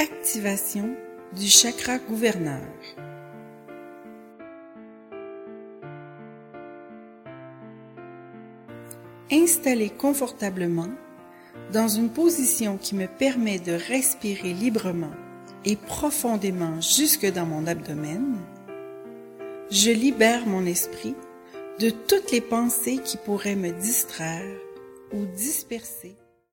Activation du chakra gouverneur. Installé confortablement dans une position qui me permet de respirer librement et profondément jusque dans mon abdomen, je libère mon esprit de toutes les pensées qui pourraient me distraire ou disperser